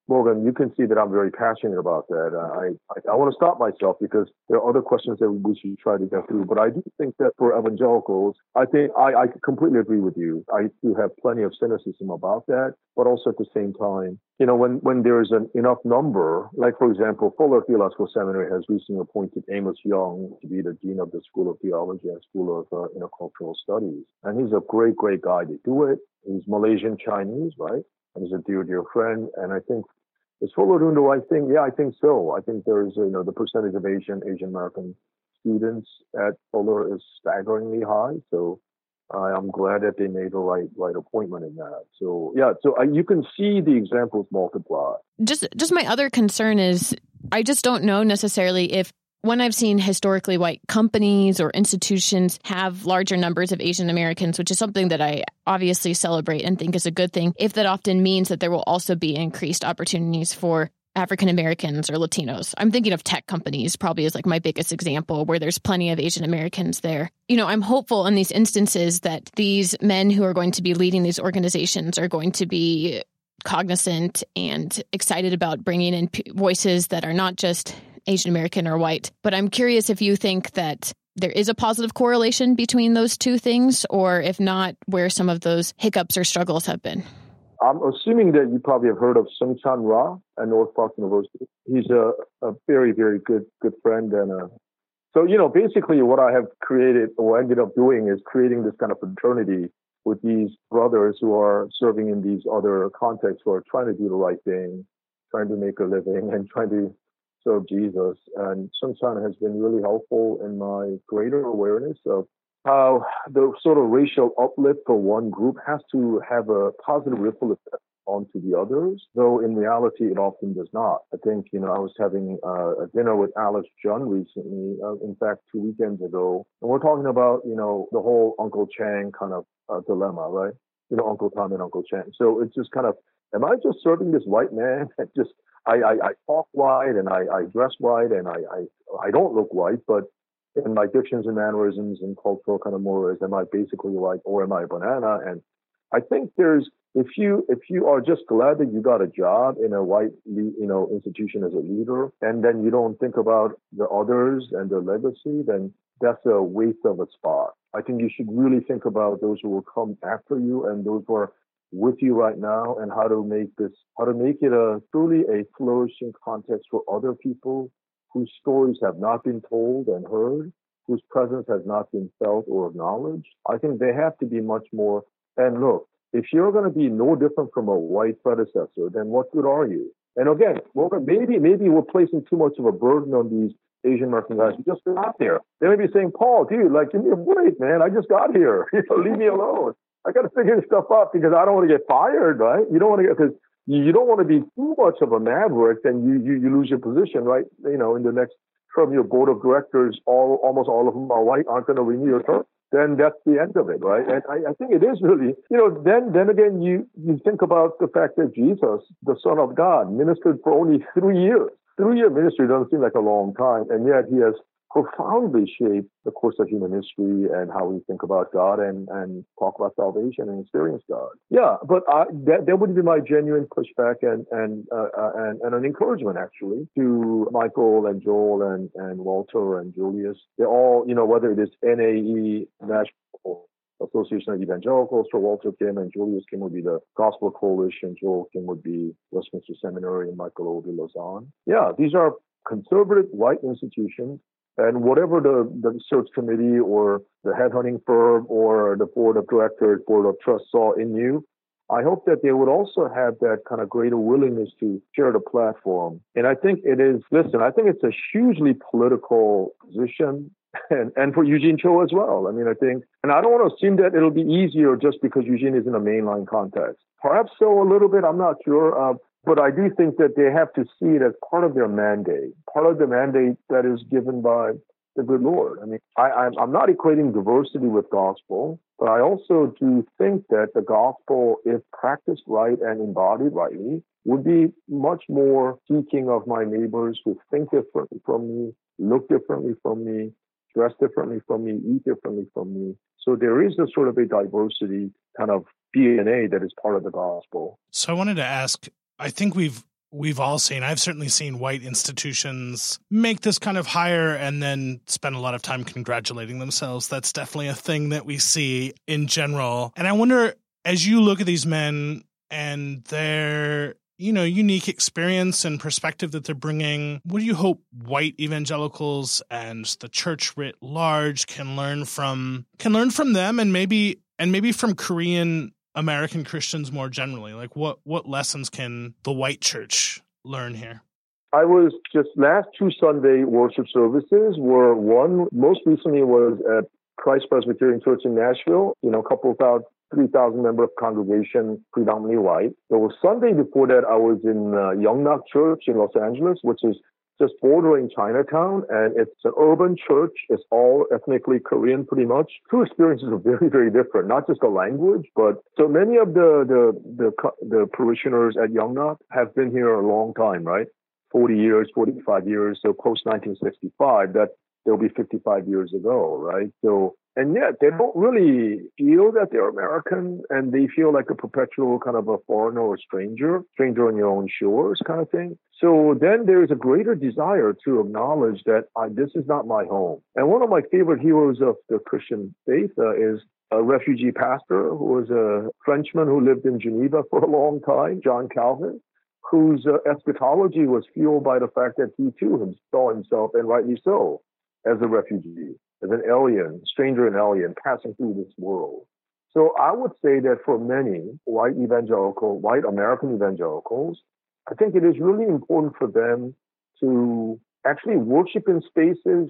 Morgan, you can see that I'm very passionate about that. I want to stop myself because there are other questions that we should try to get through. But I do think that for evangelicals, I think I completely agree with you. I do have plenty of cynicism about that. But also at the same time, when there is an enough number, like, for example, Fuller Theological Seminary has recently appointed Amos Young to be the dean of the School of Theology and School of Intercultural Studies. And he's a great, great guy to do it. He's Malaysian Chinese, right? And he's a dear, dear friend. And I think, is Fuller doing the right thing? Yeah, I think so. I think there's, the percentage of Asian American students at Fuller is staggeringly high. So I'm glad that they made the right appointment in that. So, yeah, you can see the examples multiply. Just my other concern is I just don't know necessarily if when I've seen historically white companies or institutions have larger numbers of Asian Americans, which is something that I obviously celebrate and think is a good thing, if that often means that there will also be increased opportunities for African Americans or Latinos. I'm thinking of tech companies probably as like my biggest example where there's plenty of Asian Americans there. I'm hopeful in these instances that these men who are going to be leading these organizations are going to be cognizant and excited about bringing in voices that are not just Asian American or white. But I'm curious if you think that there is a positive correlation between those two things, or if not, where some of those hiccups or struggles have been. I'm assuming that you probably have heard of Seung Chan Rah at North Park University. He's a very, very good friend. And so, basically what I have created or ended up doing is creating this kind of fraternity with these brothers who are serving in these other contexts, who are trying to do the right thing, trying to make a living and trying to serve Jesus. And Seung Chan has been really helpful in my greater awareness of how the sort of racial uplift for one group has to have a positive ripple effect onto the others, though in reality it often does not. I think, I was having a dinner with Alice Jun recently, in fact, 2 weekends ago, and we're talking about, the whole Uncle Chang kind of dilemma, right? Uncle Tom and Uncle Chang. So it's just kind of, am I just serving this white man that just, I talk white and I dress white and I don't look white, but in my dictions and mannerisms and cultural kind of mores, am I basically white or am I a banana? And I think if you are just glad that you got a job in a white, institution as a leader, and then you don't think about the others and their legacy, then that's a waste of a spot. I think you should really think about those who will come after you and those who are with you right now, and how to make it a truly a flourishing context for other people whose stories have not been told and heard, whose presence has not been felt or acknowledged. I think they have to be much more. And look, if you're going to be no different from a white predecessor, then what good are you? And again, maybe we're placing too much of a burden on these Asian American guys who just got there. They may be saying, Paul, dude, give me a break, man. I just got here. Leave me alone. I got to figure this stuff out because I don't want to get fired, right? You don't want to get, because you don't want to be too much of a maverick, then you lose your position, right? In the next term, your board of directors, almost all of them are white, aren't going to renew your term. Then that's the end of it, right? And I think it is really, then again, you think about the fact that Jesus, the Son of God, ministered for only 3 years. 3-year ministry doesn't seem like a long time, and yet he has profoundly shaped the course of human history and how we think about God and talk about salvation and experience God. Yeah, but that would be my genuine pushback and an encouragement, actually, to Michael and Joel and Walter and Julius. They're all, whether it is NAE, National Association of Evangelicals, for Walter Kim, and Julius Kim would be the Gospel Coalition, Joel Kim would be Westminster Seminary, and Michael would be Lausanne. Yeah, these are conservative white institutions. And whatever the search committee or the headhunting firm or the board of directors, board of trust saw in you, I hope that they would also have that kind of greater willingness to share the platform. And I think it's a hugely political position, and for Eugene Cho as well. I think, and I don't want to assume that it'll be easier just because Eugene is in a mainline context. Perhaps so a little bit, I'm not sure. But I do think that they have to see it as part of their mandate, that is given by the good Lord. I'm not equating diversity with gospel, but I also do think that the gospel, if practiced right and embodied rightly, would be much more seeking of my neighbors who think differently from me, look differently from me, dress differently from me, eat differently from me. So there is a sort of a diversity kind of DNA that is part of the gospel. So I wanted to ask, I think we've we've all seen. I've certainly seen white institutions make this kind of hire and then spend a lot of time congratulating themselves. That's definitely a thing that we see in general. And I wonder, as you look at these men and their unique experience and perspective that they're bringing, what do you hope white evangelicals and the church writ large can learn from them and maybe from Korean American Christians more generally? Like what lessons can the white church learn here? I was just last 2 Sunday worship services were one, most recently was at Christ Presbyterian Church in Nashville, a couple of 3,000 member congregation, predominantly white. So Sunday before that, I was in Yeongnak Church in Los Angeles, which is just bordering Chinatown, and it's an urban church. It's all ethnically Korean, pretty much. Two experiences are very, very different. Not just the language, but so many of the parishioners at Yeongnak have been here a long time, right? 40 years, 45 years. So post 1965, that they'll be 55 years ago, right? So. And yet they don't really feel that they're American, and they feel like a perpetual kind of a foreigner or stranger on your own shores kind of thing. So then there's a greater desire to acknowledge that this is not my home. And one of my favorite heroes of the Christian faith is a refugee pastor who was a Frenchman who lived in Geneva for a long time, John Calvin, whose eschatology was fueled by the fact that he too saw himself, and rightly so, as a refugee, as an alien, stranger and alien passing through this world. So I would say that for many white American evangelicals, I think it is really important for them to actually worship in spaces,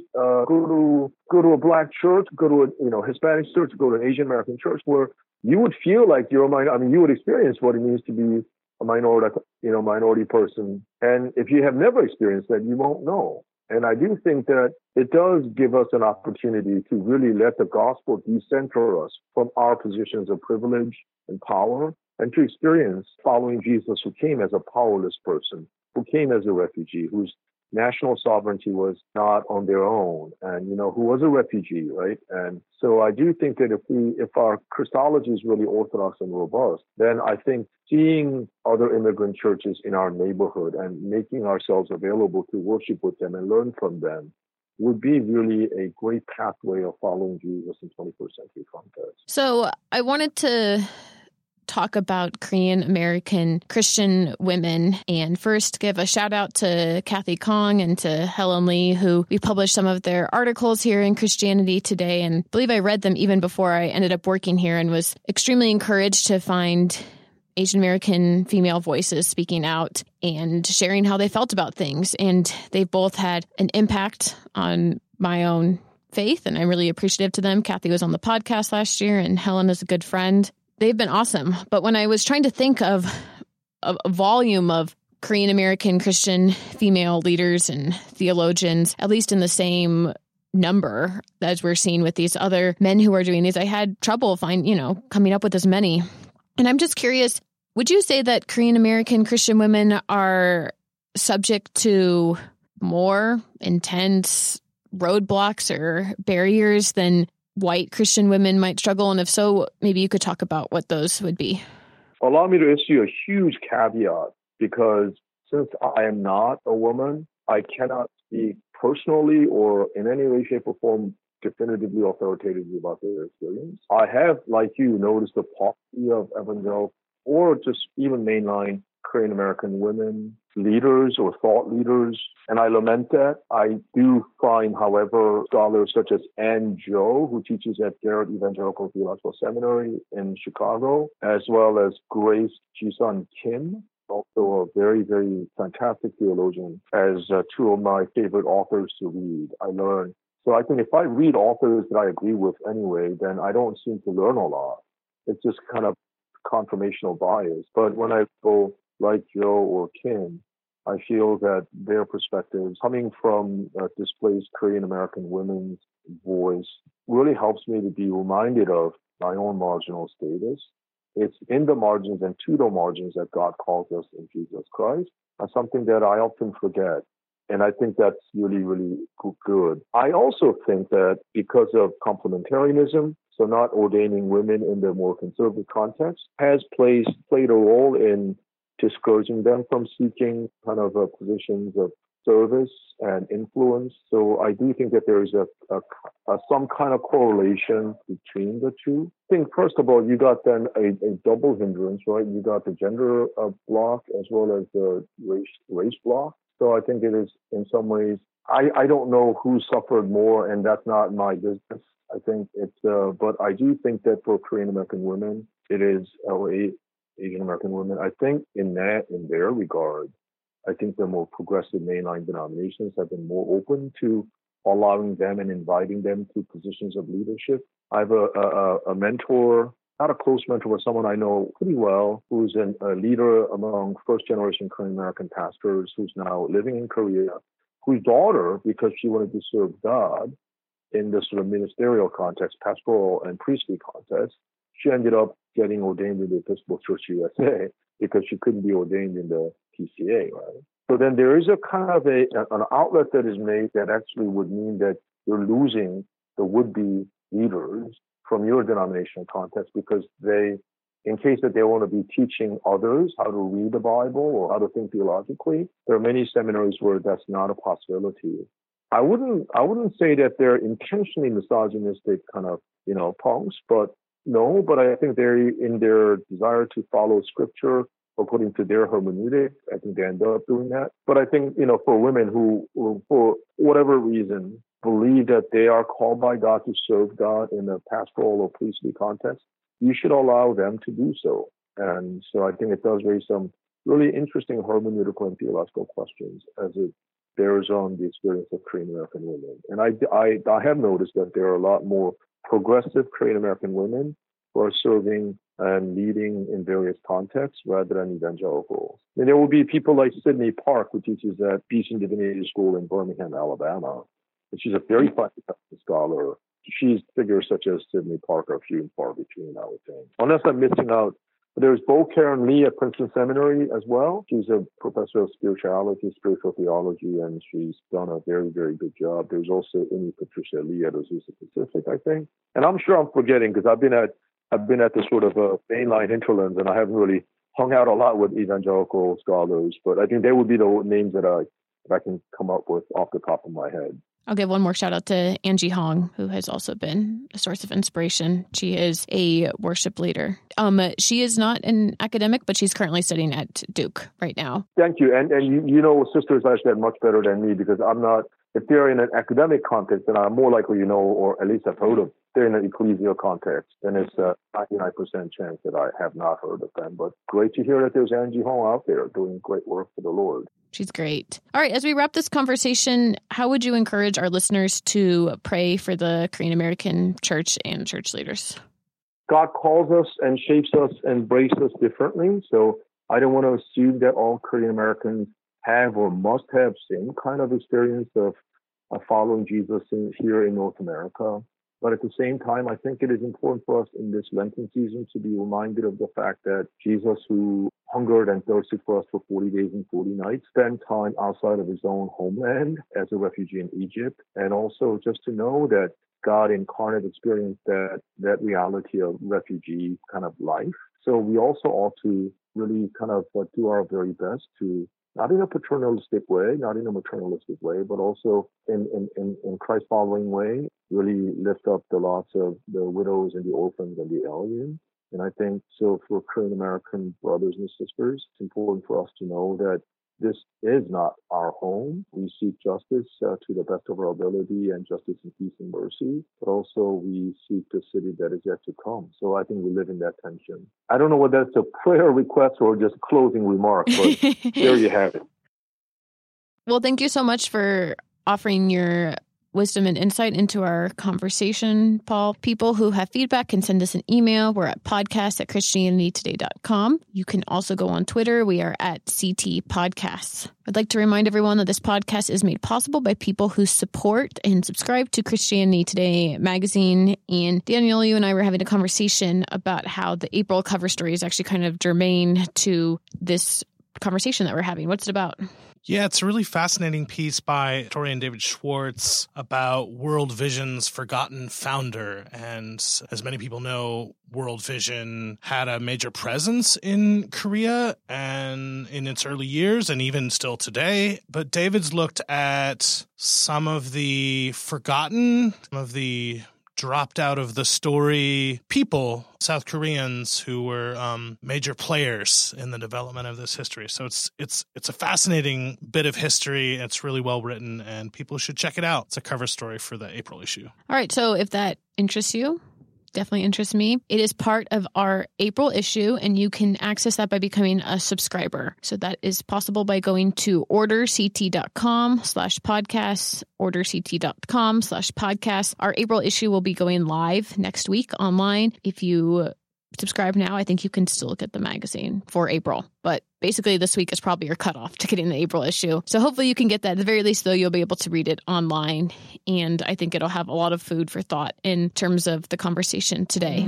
go to a black church, go to a Hispanic church, go to an Asian American church where you would feel like you're a minority. I mean, you would experience what it means to be a minority person. And if you have never experienced that, you won't know. And I do think that it does give us an opportunity to really let the gospel decenter us from our positions of privilege and power, and to experience following Jesus, who came as a powerless person, who came as a refugee, whose national sovereignty was not on their own, and who was a refugee, right? And so I do think that if our Christology is really orthodox and robust, then I think seeing other immigrant churches in our neighborhood and making ourselves available to worship with them and learn from them would be really a great pathway of following Jesus in 21st century context. So I wanted to talk about Korean American Christian women, and first give a shout out to Kathy Kong and to Helen Lee, who we published some of their articles here in Christianity Today, and I believe I read them even before I ended up working here, and was extremely encouraged to find Asian American female voices speaking out and sharing how they felt about things. And they've both had an impact on my own faith, and I'm really appreciative to them. Kathy was on the podcast last year, and Helen is a good friend. They've been awesome. But when I was trying to think of a volume of Korean American Christian female leaders and theologians, at least in the same number as we're seeing with these other men who are doing these, I had trouble coming up with as many. And I'm just curious, would you say that Korean American Christian women are subject to more intense roadblocks or barriers than white Christian women might struggle? And if so, maybe you could talk about what those would be. Allow me to issue a huge caveat, because since I am not a woman, I cannot speak personally or in any way, shape, or form definitively, authoritatively about their experience. I have, like you, noticed the paucity of evangelical or just even mainline Korean American women leaders or thought leaders, and I lament that. I do find, however, scholars such as Ann Jo, who teaches at Garrett Evangelical Theological Seminary in Chicago, as well as Grace Jisun Kim, also a very, very fantastic theologian, as two of my favorite authors to read. I learn. So I think if I read authors that I agree with anyway, then I don't seem to learn a lot. It's just kind of confirmational bias. But when I go like Joe or Kim, I feel that their perspectives coming from displaced Korean American women's voice really helps me to be reminded of my own marginal status. It's in the margins and to the margins that God calls us in Jesus Christ. That's something that I often forget. And I think that's really, really good. I also think that because of complementarianism, so not ordaining women in the more conservative context, has played a role in discouraging them from seeking kind of positions of service and influence. So I do think that there is some kind of correlation between the two. I think, first of all, you got then a double hindrance, right? You got the gender block as well as the race block. So I think it is, in some ways, I don't know who suffered more, and that's not my business. I think it's, but I do think that for Korean American women, it is, or Asian American women, I think in their regard, I think the more progressive mainline denominations have been more open to allowing them and inviting them to positions of leadership. I have a mentor, not a close mentor, but someone I know pretty well, who's a leader among first-generation Korean American pastors, who's now living in Korea, whose daughter, because she wanted to serve God in the sort of ministerial context, pastoral and priestly context, she ended up getting ordained in the Episcopal Church USA because she couldn't be ordained in the PCA, right? So then there is a kind of an outlet that is made that actually would mean that you're losing the would-be leaders from your denominational context because they, in case that they want to be teaching others how to read the Bible or how to think theologically, there are many seminaries where that's not a possibility. I wouldn't say that they're intentionally misogynistic kind of, punks, but I think they're in their desire to follow scripture according to their hermeneutic. I think they end up doing that. But I think, for women who, for whatever reason, believe that they are called by God to serve God in a pastoral or priestly context, you should allow them to do so. And so I think it does raise some really interesting hermeneutical and theological questions as it bears on the experience of Korean American women. And I have noticed that there are a lot more progressive Korean American women who are serving and leading in various contexts rather than evangelicals. And there will be people like Sydney Park, who teaches at Beeson Divinity School in Birmingham, Alabama. And she's a very fine scholar. She's figures such as Sydney Park are few and far between, I would think. Unless I'm missing out. There's Bo Karen Lee at Princeton Seminary as well. She's a professor of spirituality, spiritual theology, and she's done a very, very good job. There's also Amy Patricia Lee at Azusa Pacific, I think. And I'm sure I'm forgetting because I've been at the sort of mainline hinterlands, and I haven't really hung out a lot with evangelical scholars. But I think they would be the names that I can come up with off the top of my head. I'll give one more shout out to Angie Hong, who has also been a source of inspiration. She is a worship leader. She is not an academic, but she's currently studying at Duke right now. Thank you. And sisters like that much better than me because I'm not, if they're in an academic context, then I'm more likely or at least I've heard of. They're in an ecclesial context, then it's a 99% chance that I have not heard of them. But great to hear that there's Angie Hong out there doing great work for the Lord. She's great. All right, as we wrap this conversation, how would you encourage our listeners to pray for the Korean American church and church leaders? God calls us and shapes us and breaks us differently. So I don't want to assume that all Korean Americans have or must have same kind of experience of following Jesus here in North America. But at the same time, I think it is important for us in this Lenten season to be reminded of the fact that Jesus, who hungered and thirsted for us for 40 days and 40 nights, spent time outside of his own homeland as a refugee in Egypt. And also just to know that God incarnate experienced that reality of refugee kind of life. So we also ought to really kind of do our very best to, not in a paternalistic way, not in a maternalistic way, but also in Christ-following way, really lift up the lots of the widows and the orphans and the alien. And I think so for Korean American brothers and sisters, it's important for us to know that this is not our home. We seek justice to the best of our ability and justice and peace and mercy, but also we seek the city that is yet to come. So I think we live in that tension. I don't know whether that's a prayer request or just closing remark, but there you have it. Well, thank you so much for offering your wisdom and insight into our conversation, Paul. People who have feedback can send us an email. We're at podcast@christianitytoday.com. You can also go on Twitter. We are at CT Podcasts. I'd like to remind everyone that this podcast is made possible by people who support and subscribe to Christianity Today magazine. And Daniel, you and I were having a conversation about how the April cover story is actually kind of germane to this conversation that we're having. What's it about? Yeah, it's a really fascinating piece by historian David Schwartz about World Vision's forgotten founder. And as many people know, World Vision had a major presence in Korea and in its early years and even still today. But David's looked at some of the forgotten, some of the dropped out of the story people, South Koreans who were major players in the development of this history. So it's a fascinating bit of history. It's really well written, and people should check it out. It's a cover story for the April issue. All right, so if that interests you, definitely interests me. It is part of our April issue, and you can access that by becoming a subscriber. So that is possible by going to orderct.com/podcasts, orderct.com/podcasts. Our April issue will be going live next week online. If you subscribe now, I think you can still get the magazine for April. But basically, this week is probably your cutoff to getting the April issue. So hopefully you can get that. At the very least, though, you'll be able to read it online. And I think it'll have a lot of food for thought in terms of the conversation today.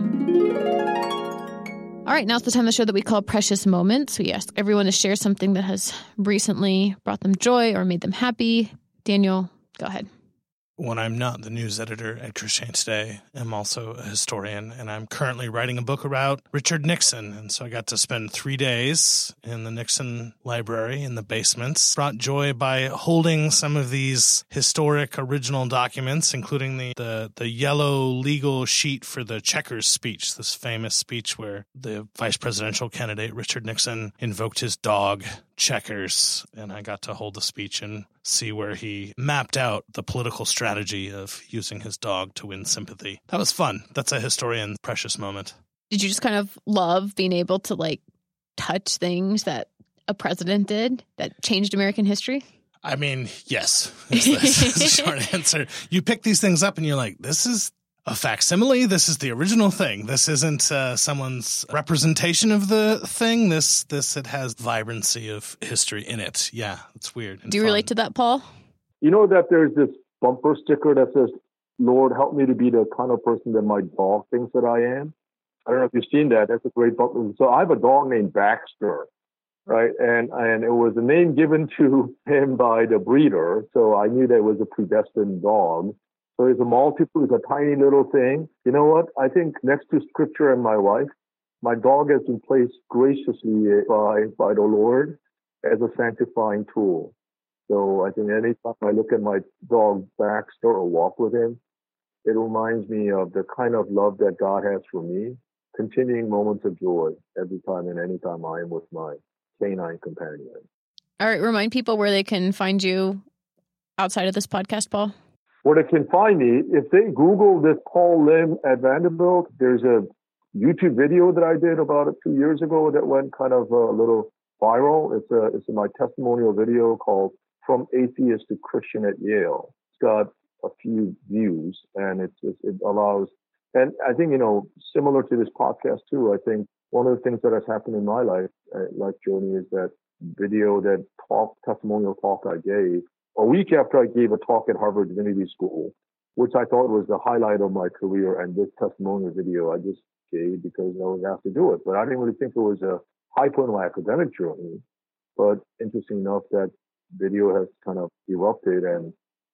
All right, now it's the time of the show that we call Precious Moments. We ask everyone to share something that has recently brought them joy or made them happy. Daniel, go ahead. When I'm not the news editor at Christianity Today, I'm also a historian, and I'm currently writing a book about Richard Nixon. And so I got to spend 3 days in the Nixon library in the basements. Brought joy by holding some of these historic original documents, including the yellow legal sheet for the Checkers speech, this famous speech where the vice presidential candidate Richard Nixon invoked his dog, Checkers, and I got to hold the speech and see where he mapped out the political strategy of using his dog to win sympathy. That was fun. That's a historian's precious moment. Did you just kind of love being able to touch things that a president did that changed American history? I mean, yes, is the short answer. You pick these things up and you're like, this is a facsimile. This is the original thing. This isn't someone's representation of the thing. It has vibrancy of history in it. Yeah, it's weird. Do you relate to that, Paul? You know that there's this bumper sticker that says, "Lord, help me to be the kind of person that my dog thinks that I am." I don't know if you've seen that. That's a great bumper. So I have a dog named Baxter, right? And it was a name given to him by the breeder. So I knew that it was a predestined dog. So it's a multiple, it's a tiny little thing. You know what? I think next to Scripture and my wife, my dog has been placed graciously by the Lord as a sanctifying tool. So I think anytime I look at my dog Baxter or walk with him, it reminds me of the kind of love that God has for me, continuing moments of joy every time and anytime I am with my canine companion. All right, remind people where they can find you outside of this podcast, Paul. Where they can find me, if they Google this Paul Lim at Vanderbilt, there's a YouTube video that I did about 2 years ago that went kind of a little viral. It's my testimonial video called From Atheist to Christian at Yale. It's got a few views, and it allows, and I think, similar to this podcast too, I think one of the things that has happened in my life journey is that video, that testimonial talk I gave a week after I gave a talk at Harvard Divinity School, which I thought was the highlight of my career, and this testimonial video I just gave because I was asked to do it. But I didn't really think it was a high point of my academic journey. But interesting enough, that video has kind of erupted and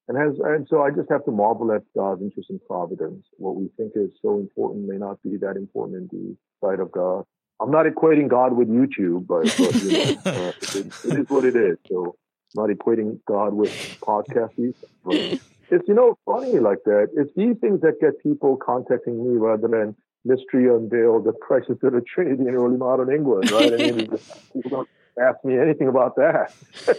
so I just have to marvel at God's interest in providence. What we think is so important may not be that important in the sight of God. I'm not equating God with YouTube, but it is what it is. So not equating God with podcasts. But it's, funny like that. It's these things that get people contacting me rather than Mystery Unveiled, the Crisis of the Trinity in early modern England, right? I mean, people don't ask me anything about that.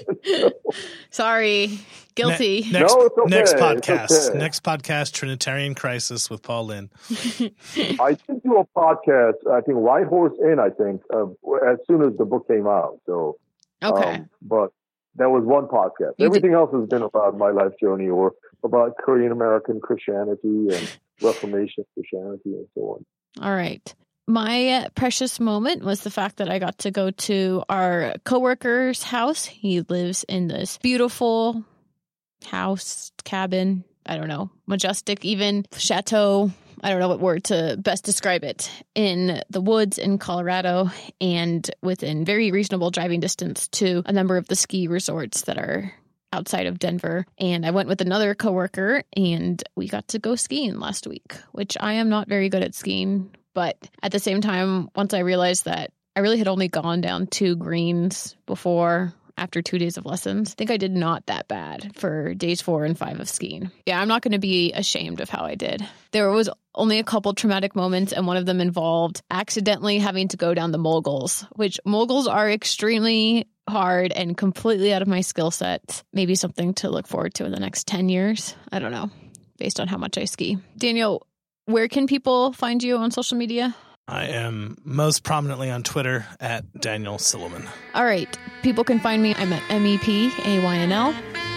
Sorry. Guilty. Next podcast. Okay. Next podcast, Trinitarian Crisis with Paul Lynn. I did do a podcast, I think White Horse Inn, as soon as the book came out. So, okay. But that was one podcast. Everything else has been about my life journey or about Korean American Christianity and Reformation Christianity and so on. All right. My precious moment was the fact that I got to go to our coworker's house. He lives in this beautiful house, cabin, I don't know, majestic, even chateau I don't know what word to best describe it, in the woods in Colorado and within very reasonable driving distance to a number of the ski resorts that are outside of Denver. And I went with another coworker and we got to go skiing last week, which I am not very good at skiing. But at the same time, once I realized that I really had only gone down 2 greens before after 2 days of lessons, I think I did not that bad for days 4 and 5 of skiing. Yeah, I'm not going to be ashamed of how I did. There was only a couple traumatic moments, and one of them involved accidentally having to go down the moguls, which moguls are extremely hard and completely out of my skill set. Maybe something to look forward to in the next 10 years. I don't know, based on how much I ski. Daniel, where can people find you on social media? I am most prominently on Twitter at Daniel Silliman. All right. People can find me. I'm at MEPAYNL.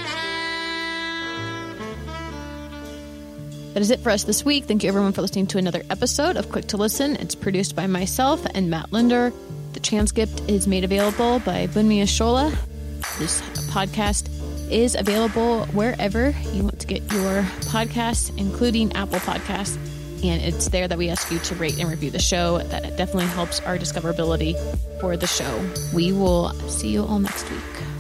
That is it for us this week. Thank you, everyone, for listening to another episode of Quick to Listen. It's produced by myself and Matt Linder. The transcript is made available by Bunmi Ashola. This podcast is available wherever you want to get your podcasts, including Apple Podcasts. And it's there that we ask you to rate and review the show. That definitely helps our discoverability for the show. We will see you all next week.